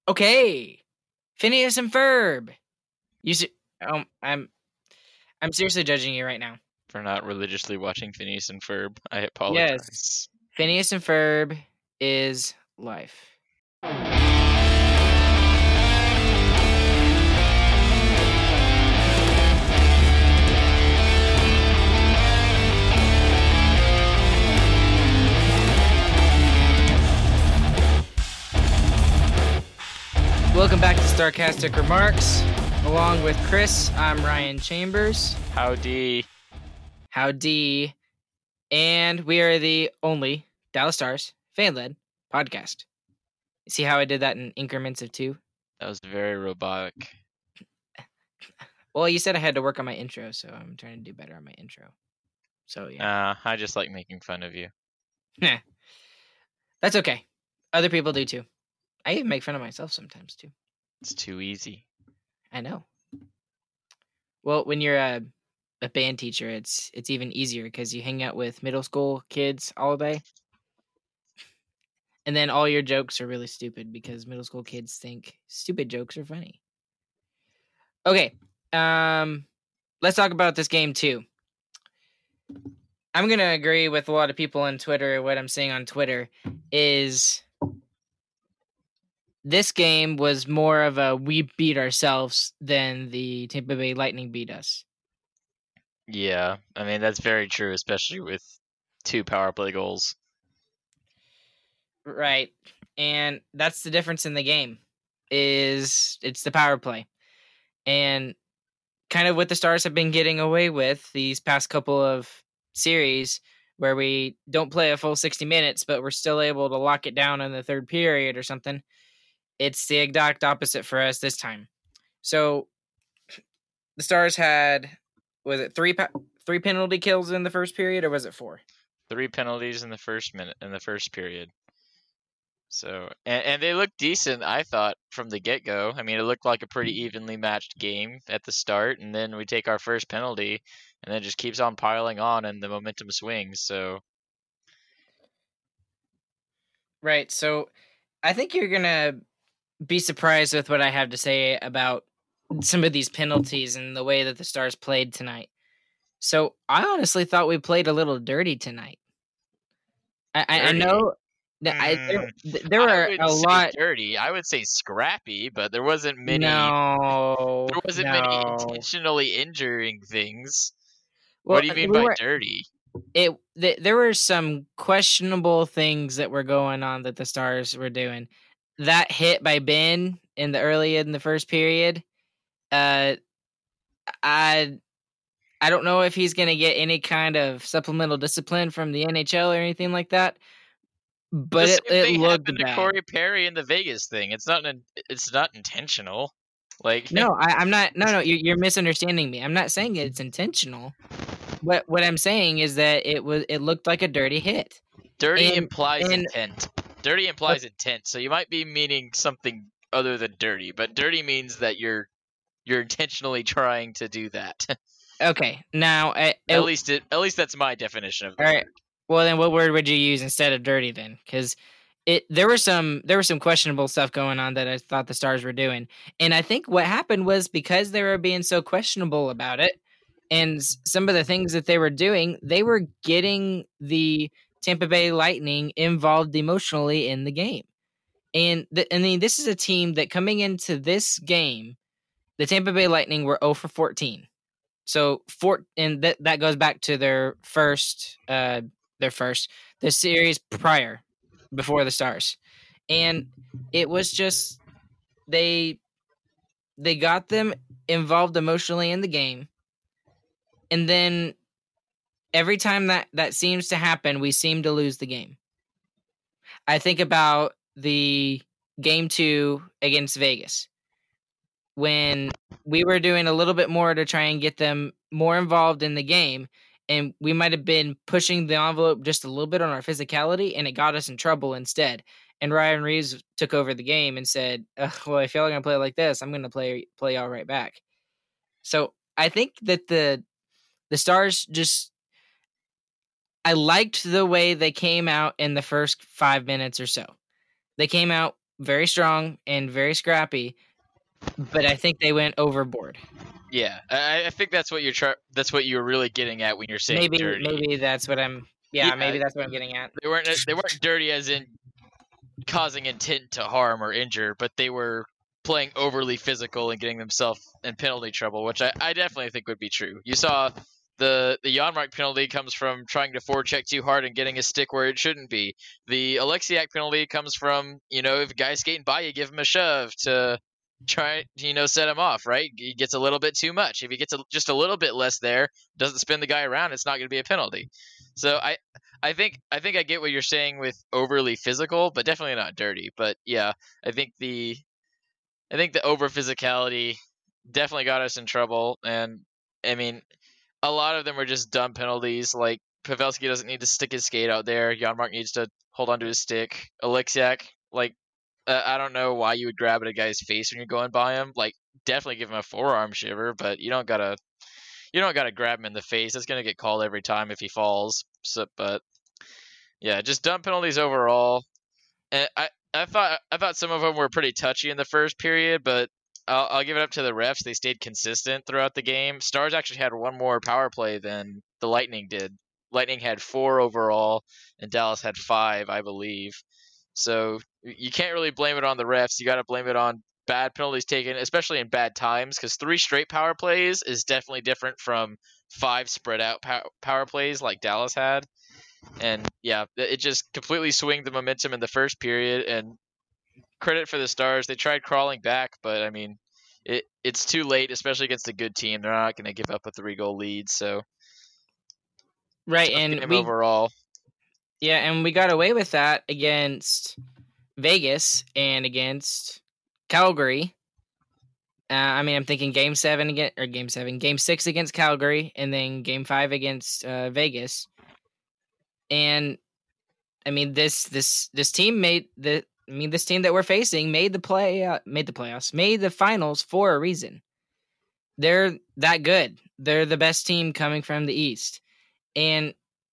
Okay, Phineas and Ferb. I'm seriously judging you right now. For not religiously watching Phineas and Ferb. I Yes, apologize. Phineas and Ferb is life. Welcome back to Starcastic Remarks. Along with Chris, I'm Ryan Chambers. Howdy. Howdy. And we are the only Dallas Stars fan-led podcast. You see how I did that in increments of 2? That was very robotic. Well, you said I had to work on my intro, so I'm trying to do better on my intro. So, yeah. I just like making fun of you. That's okay. Other people do too. I even make fun of myself sometimes too. It's too easy. I know. Well, when you're a band teacher, it's even easier because you hang out with middle school kids all day. And then all your jokes are really stupid because middle school kids think stupid jokes are funny. Okay. Let's talk about this game too. I'm going to agree with a lot of people on Twitter. What I'm saying on Twitter is this game was more of a we beat ourselves than the Tampa Bay Lightning beat us. Yeah, I mean, that's very true, especially with 2 power play goals. Right. And that's the difference in the game is it's the power play. And kind of what the Stars have been getting away with these past couple of series where we don't play a full 60 minutes, but we're still able to lock it down in the third period or something. It's the exact opposite for us this time. So the Stars had, was it three penalty kills in the first period, or was it 4? 3 penalties in the first period. So, and they looked decent, I thought, from the get-go. I mean, it looked like a pretty evenly matched game at the start, and then we take our first penalty, and then it just keeps on piling on, and the momentum swings, so. Right, so I think you're going to be surprised with what I have to say about some of these penalties and the way that the Stars played tonight. So I honestly thought we played a little dirty tonight. I know that there were a lot dirty. I would say scrappy, but there wasn't many. No, there wasn't many intentionally injuring things. Well, what do you mean by dirty? There were some questionable things that were going on that the Stars were doing. That hit by Ben in the first period, I don't know if he's going to get any kind of supplemental discipline from the NHL or anything like that. But it looked bad. To Corey Perry in the Vegas thing. It's not intentional. Like no, I'm not. No, you're misunderstanding me. I'm not saying it's intentional. What I'm saying is that it looked like a dirty hit. Dirty implies intent. Dirty implies intent. So you might be meaning something other than dirty, but dirty means that you're intentionally trying to do that. Okay, now at least that's my definition of the word. Well, then what word would you use instead of dirty then? Because there was some questionable stuff going on that I thought the Stars were doing, and I think what happened was because they were being so questionable about it, and some of the things that they were doing, they were getting the Tampa Bay Lightning involved emotionally in the game. And I mean, this is a team that coming into this game, the Tampa Bay Lightning were 0 for 14. So that goes back to their first the series prior, before the Stars. And it was just they got them involved emotionally in the game. And then every time that seems to happen, we seem to lose the game. I think about the game 2 against Vegas, when we were doing a little bit more to try and get them more involved in the game, and we might have been pushing the envelope just a little bit on our physicality, and it got us in trouble instead. And Ryan Reeves took over the game and said, well, if y'all are going to play like this, I'm going to play y'all right back. So I think that the Stars just, I liked the way they came out in the first 5 minutes or so. They came out very strong and very scrappy, but I think they went overboard. Yeah, I think that's what that's what you're really getting at when you're saying dirty. Maybe that's what I'm. Yeah, maybe that's what I'm getting at. They weren't dirty as in causing intent to harm or injure, but they were playing overly physical and getting themselves in penalty trouble, which I definitely think would be true. You saw the Janmark penalty comes from trying to forecheck too hard and getting a stick where it shouldn't be. The Alexiak penalty comes from, if a guy's skating by you, give him a shove to try, set him off, right? He gets a little bit too much. If he gets just a little bit less there, doesn't spin the guy around, it's not going to be a penalty. So I think I get what you're saying with overly physical, but definitely not dirty. But yeah, I think the over physicality definitely got us in trouble, and I mean, a lot of them were just dumb penalties. Like Pavelski doesn't need to stick his skate out there. Janmark needs to hold onto his stick. Alexiak, I don't know why you would grab at a guy's face when you're going by him. Like, definitely give him a forearm shiver, but you don't gotta grab him in the face. It's gonna get called every time if he falls. So, but yeah, just dumb penalties overall. And I thought some of them were pretty touchy in the first period, but I'll give it up to the refs. They stayed consistent throughout the game. Stars actually had one more power play than the Lightning did. Lightning had 4 overall, and Dallas had 5, I believe. So you can't really blame it on the refs. You got to blame it on bad penalties taken, especially in bad times, because 3 straight power plays is definitely different from 5 spread out power plays like Dallas had. And yeah, it just completely swung the momentum in the first period. And credit for the Stars, they tried crawling back, but I mean, it's too late, especially against a good team. They're not going to give up a 3-goal lead. So right, and overall, yeah, and we got away with that against Vegas and against Calgary. I mean, I'm thinking Game 6 against Calgary, and then Game 5 against Vegas. And I mean, this team this team that we're facing made the playoffs, made the finals for a reason. They're that good. They're the best team coming from the East, and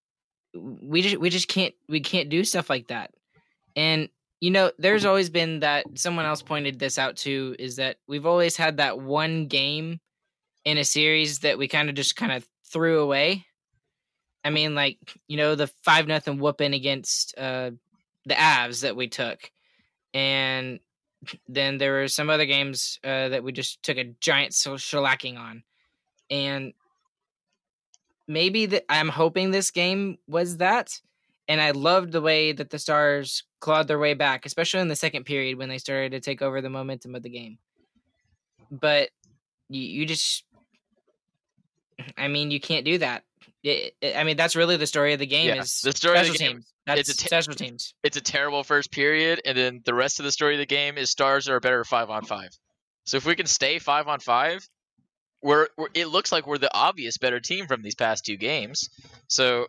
we just can't do stuff like that. And there's always been that, someone else pointed this out too, is that we've always had that one game in a series that we kind of threw away. I mean, like, the 5-0 whooping against the Avs that we took. And then there were some other games that we just took a giant shellacking on. And maybe I'm hoping this game was that. And I loved the way that the Stars clawed their way back, especially in the second period when they started to take over the momentum of the game. But you just, I mean, you can't do that. I mean, that's really the story of the game. Yeah, is the story special of the game. Teams. That's special teams. It's a terrible first period, and then the rest of the story of the game is Stars are better 5-on-5. So if we can stay 5-on-5, it looks like we're the obvious better team from these past 2 games. So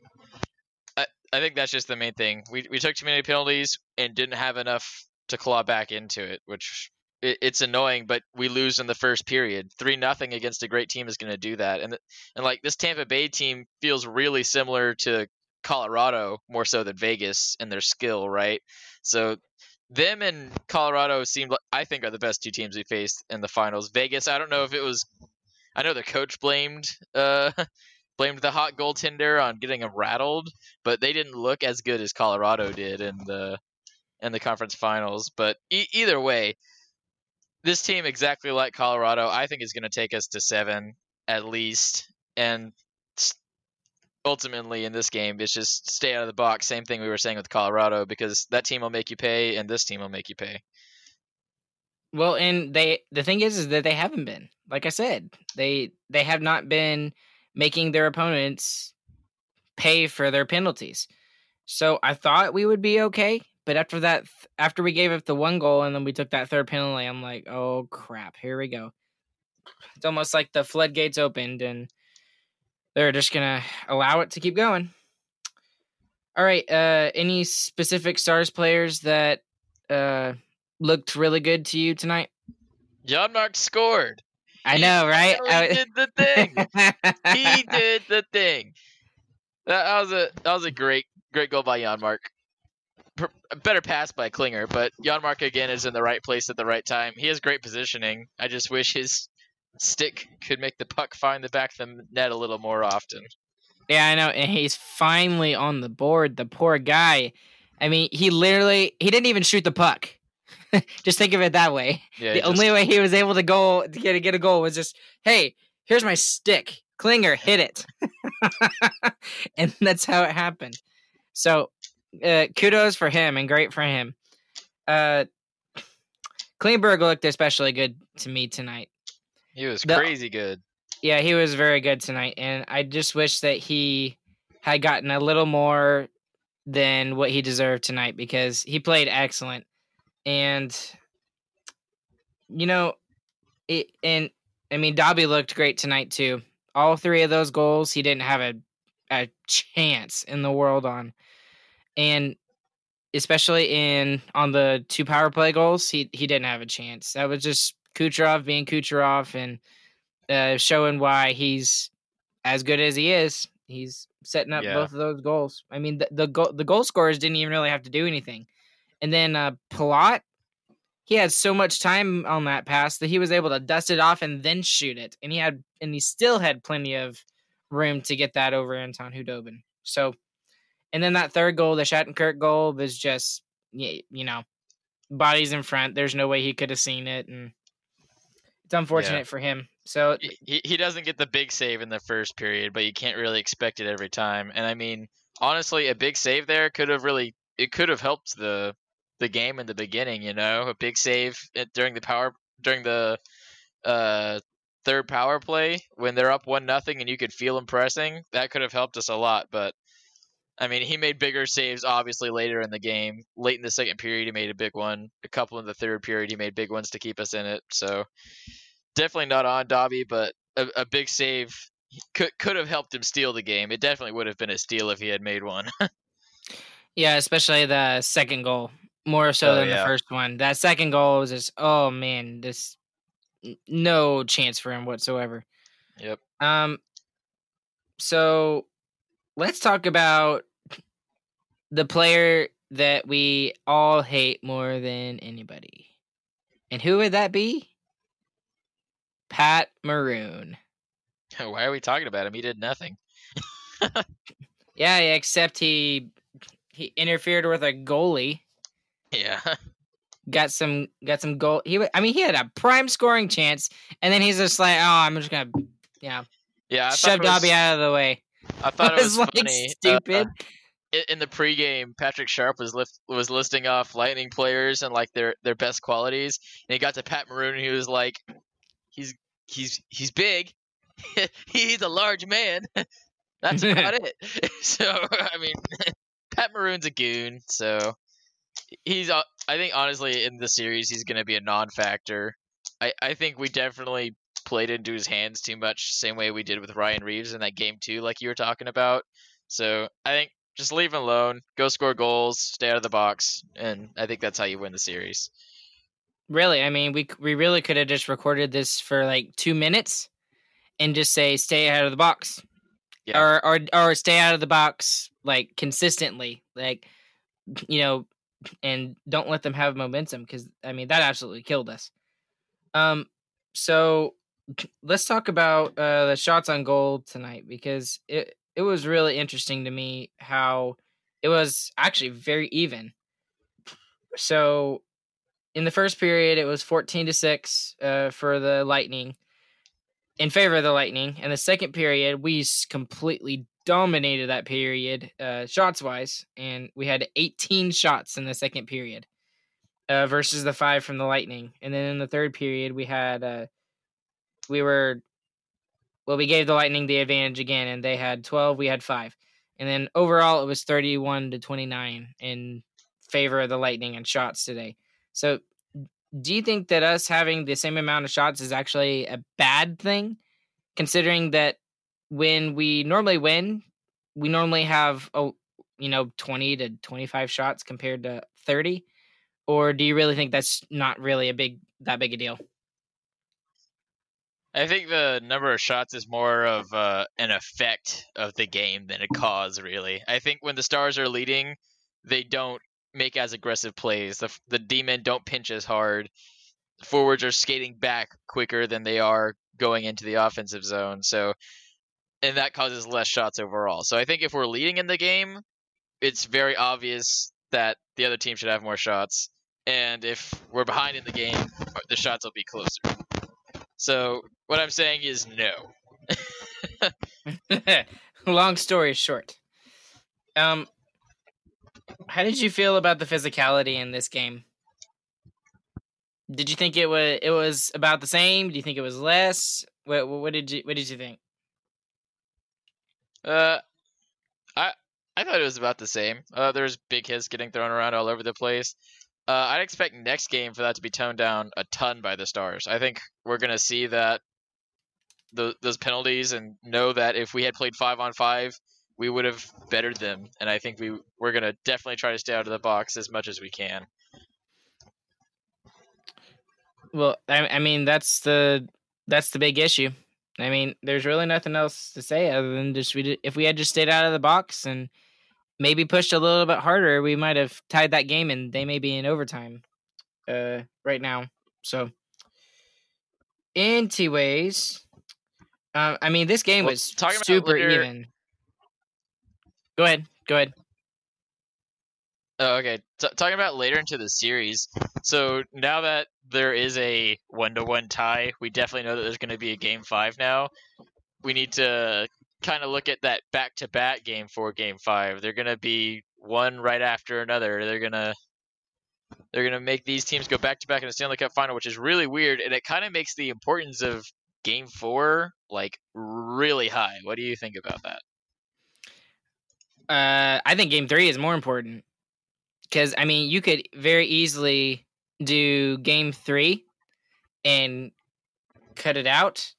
I think that's just the main thing. We took too many penalties and didn't have enough to claw back into it, which it's annoying, but we lose in the first period. 3-0 against a great team is going to do that. And like, this Tampa Bay team feels really similar to Colorado, more so than Vegas, in their skill, right? So them and Colorado I think, are the best 2 teams we faced in the finals. Vegas, I don't know if it was, I know the coach blamed the hot goaltender on getting him rattled, but they didn't look as good as Colorado did in the conference finals. But either way, this team, exactly like Colorado, I think is going to take us to 7 at least. And ultimately in this game, it's just stay out of the box. Same thing we were saying with Colorado, because that team will make you pay and this team will make you pay. Well, and the thing is that they haven't been. Like I said, they have not been making their opponents pay for their penalties. So I thought we would be okay. But after that, after we gave up the 1 goal and then we took that 3rd penalty, I'm like, oh crap, here we go. It's almost like the floodgates opened and they're just gonna allow it to keep going. All right, any specific Stars players that looked really good to you tonight? Janmark scored. I know, right? He did the thing. He did the thing. That was a great goal by Janmark. a better pass by Klinger, but Janmark again is in the right place at the right time. He has great positioning. I just wish his stick could make the puck find the back of the net a little more often. Yeah, I know, and he's finally on the board. The poor guy. I mean, he didn't even shoot the puck. Just think of it that way. Yeah, the only way he was able to get a goal was just, hey, here's my stick. Klinger, hit it. And that's how it happened. So, kudos for him and great for him. Klingberg looked especially good to me tonight. He was crazy good. Yeah, he was very good tonight, and I just wish that he had gotten a little more than what he deserved tonight because he played excellent. And Dobby looked great tonight too. All three of those goals, he didn't have a chance in the world on. And especially on the 2 power play goals, he didn't have a chance. That was just Kucherov being Kucherov and showing why he's as good as he is. He's setting up both of those goals. I mean, the goal scorers didn't even really have to do anything. And then Palat, he had so much time on that pass that he was able to dust it off and then shoot it. And he still had plenty of room to get that over Anton Khudobin. So, and then that third goal, the Shattenkirk goal, was just, bodies in front. There's no way he could have seen it, and it's unfortunate for him. So he doesn't get the big save in the first period, but you can't really expect it every time. And I mean, honestly, a big save there could have helped the game in the beginning. A big save during the third power play when they're up 1-0 and you could feel them pressing. That could have helped us a lot. But I mean, he made bigger saves obviously later in the game. Late in the second period, he made a big one. A couple in the third period, he made big ones to keep us in it. So definitely not on Dobby, but a big save could have helped him steal the game. It definitely would have been a steal if he had made one. Yeah, especially the second goal, more so than the first one. That second goal was just, oh man, this no chance for him whatsoever. Yep. So let's talk about the player that we all hate more than anybody. And who would that be? Pat Maroon. Why are we talking about him? He did nothing. Yeah, except he interfered with a goalie. Yeah. Got some goal. He had a prime scoring chance, and then he's just like, oh, I'm just gonna, shove Dobby out of the way. I thought it was funny. Stupid. In the pregame, Patrick Sharp was listing off Lightning players and like their best qualities, and he got to Pat Maroon, and he was like, he's big, he's a large man. That's about it. So I mean, Pat Maroon's a goon. So I think honestly in the series he's going to be a non-factor. I think we definitely played into his hands too much, same way we did with Ryan Reeves in that game too, like you were talking about. So I think just leave him alone, go score goals, stay out of the box, and I think that's how you win the series. Really, I mean, we really could have just recorded this for like 2 minutes and just say stay out of the box. Yeah. Or stay out of the box like consistently, like, and don't let them have momentum, because I mean that absolutely killed us. So let's talk about the shots on goal tonight, because it was really interesting to me how it was actually very even. So in the first period, it was 14-6 for the Lightning, in favor of the Lightning. And the second period, we completely dominated that period shots-wise, and we had 18 shots in the second period versus the 5 from the Lightning. And then in the third period, we had we gave the Lightning the advantage again, and they had 12, we had 5. And then overall, it was 31-29 in favor of the Lightning in shots today. So do you think that us having the same amount of shots is actually a bad thing, considering that when we normally win, we normally have 20 to 25 shots compared to 30? Or do you really think that's not really that big a deal? I think the number of shots is more of an effect of the game than a cause, really. I think when the Stars are leading, they don't make as aggressive plays. The D-men don't pinch as hard. Forwards are skating back quicker than they are going into the offensive zone. So, and that causes less shots overall. So I think if we're leading in the game, it's very obvious that the other team should have more shots. And if we're behind in the game, the shots will be closer. So what I'm saying is no. Long story short. How did you feel about the physicality in this game? Did you think it was about the same? Do you think it was less? What did you think? I thought it was about the same. There's big hits getting thrown around all over the place. I'd expect next game for that to be toned down a ton by the Stars. I think we're gonna see that those penalties and know that if we had played 5-on-5, we would have bettered them. And I think we're gonna definitely try to stay out of the box as much as we can. Well, I mean that's the big issue. I mean, there's really nothing else to say other than just if we had just stayed out of the box and maybe pushed a little bit harder, we might have tied that game, and they may be in overtime right now. So, anyways, I mean, this game was super even. Go ahead. Oh, okay. Talking about later into the series, so now that there is a 1-1 tie, we definitely know that there's going to be a Game 5 now. We need to kind of look at that back-to-back Game 4, Game 5. They're going to be one right after another. They're going to make these teams go back-to-back in the Stanley Cup Final, which is really weird, and it kind of makes the importance of Game 4 like really high. What do you think about that? I think Game 3 is more important. Because, I mean, you could very easily do Game 3 and cut it out.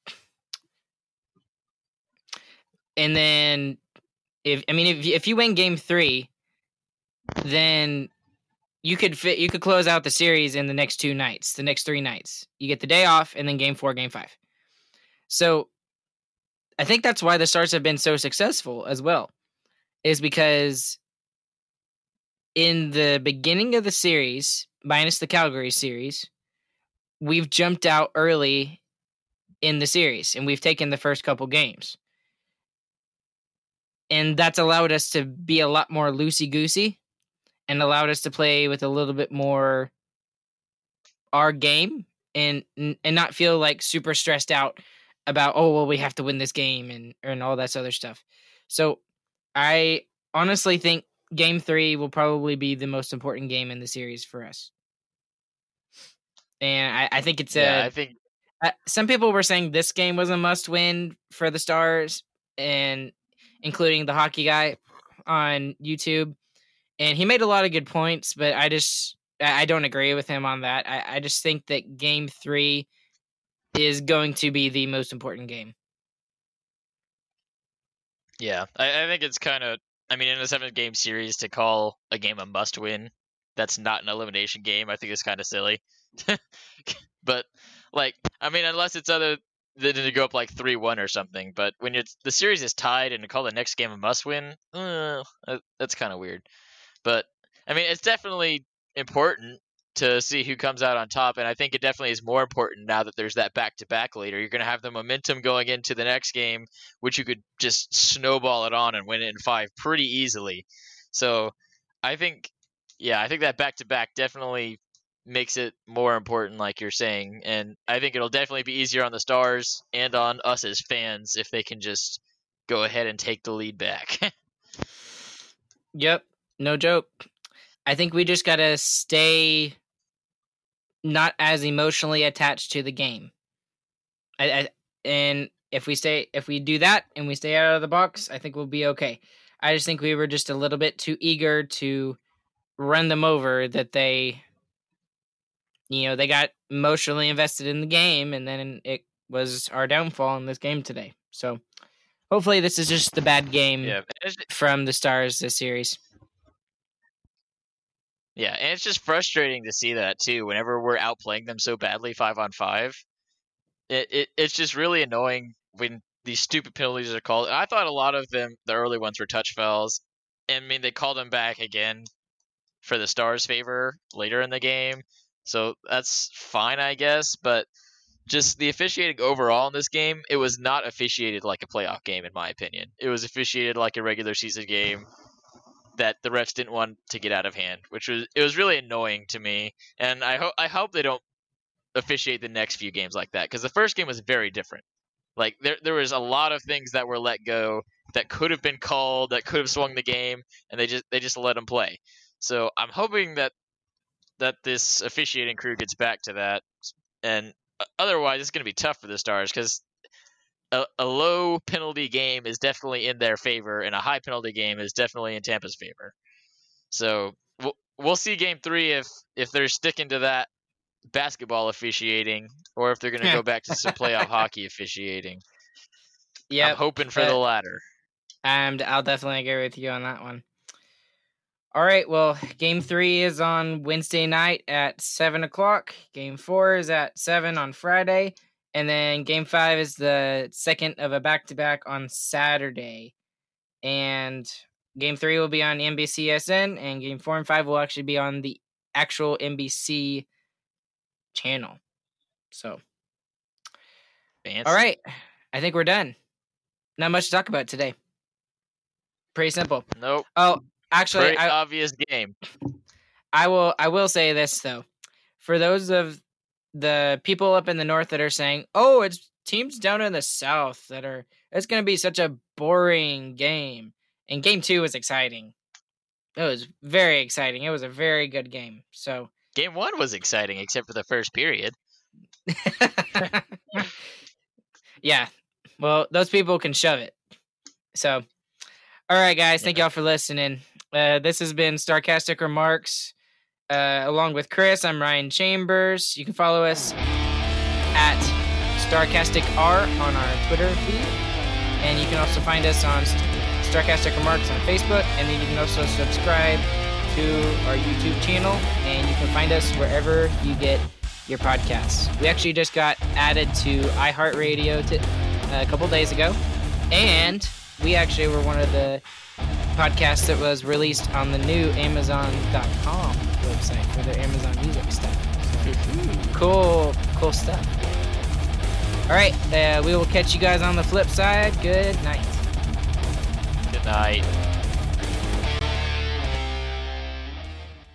And then, if you win Game 3, then you could close out the series in the next 3 nights. You get the day off, and then Game 4, Game 5. So, I think that's why the Stars have been so successful as well, is because in the beginning of the series, minus the Calgary series, we've jumped out early in the series, and we've taken the first couple games. And that's allowed us to be a lot more loosey-goosey and allowed us to play with a little bit more our game and not feel like super stressed out about, oh, well, we have to win this game and all that other stuff. So I honestly think Game 3 will probably be the most important game in the series for us. And I think it's some people were saying this game was a must-win for the Stars, and including the hockey guy on YouTube. And he made a lot of good points, but I don't agree with him on that. I just think that Game 3 is going to be the most important game. Yeah, I think it's kind of, I mean, in a 7-game series to call a game a must-win, that's not an elimination game, I think it's kind of silly. But, like, I mean, unless it's other than to go up like 3-1 or something. But when the series is tied and to call the next game a must-win, that's kind of weird. But, I mean, it's definitely important to see who comes out on top, and I think it definitely is more important now that there's that back-to-back later. You're going to have the momentum going into the next game, which you could just snowball it on and win it in 5 pretty easily. So I think that back-to-back definitely makes it more important, like you're saying, and I think it'll definitely be easier on the Stars and on us as fans if they can just go ahead and take the lead back. Yep, no joke. I think we just got to stay not as emotionally attached to the game. And if we do that and we stay out of the box, I think we'll be okay. I just think we were just a little bit too eager to run them over, that they got emotionally invested in the game, and then it was our downfall in this game today. So hopefully this is just the bad game from the Stars this series. Yeah, and it's just frustrating to see that too. Whenever we're outplaying them so badly 5-on-5, it's just really annoying when these stupid penalties are called. I thought a lot of them, the early ones, were touch fouls. I mean, they called them back again for the Stars' favor later in the game. So that's fine, I guess. But just the officiating overall in this game, it was not officiated like a playoff game, in my opinion. It was officiated like a regular season game that the refs didn't want to get out of hand, it was really annoying to me. And I hope they don't officiate the next few games like that, because the first game was very different. Like there was a lot of things that were let go that could have been called, that could have swung the game, and they just let them play. So I'm hoping that this officiating crew gets back to that, and otherwise it's going to be tough for the Stars, because a low penalty game is definitely in their favor, and a high penalty game is definitely in Tampa's favor. So we'll see Game 3 if they're sticking to that basketball officiating, or if they're going to go back to some playoff hockey officiating. Yeah, I'm hoping for the latter. And I'll definitely agree with you on that one. All right, well, Game 3 is on Wednesday night at 7 o'clock. Game 4 is at 7 on Friday. And then Game 5 is the second of a back-to-back on Saturday. And Game 3 will be on NBCSN, and Game 4 and 5 will actually be on the actual NBC channel. So, fancy. All right, I think we're done. Not much to talk about today. Pretty simple. Nope. Oh, actually, very obvious game. I will say this though, for those of the people up in the north that are saying, "Oh, it's teams down in the south it's going to be such a boring game," and Game 2 was exciting. It was very exciting. It was a very good game. So Game 1 was exciting, except for the first period. Yeah. Well, those people can shove it. So, all right, guys. Thank y'all for listening. This has been Starcastic Remarks. Along with Chris, I'm Ryan Chambers. You can follow us at StarcasticR on our Twitter feed. And you can also find us on Starcastic Remarks on Facebook. And then you can also subscribe to our YouTube channel. And you can find us wherever you get your podcasts. We actually just got added to iHeartRadio a couple days ago. And we actually were one of the podcasts that was released on the new Amazon.com website for their Amazon Music stuff. So, cool stuff. All right, we will catch you guys on the flip side. Good night. Good night.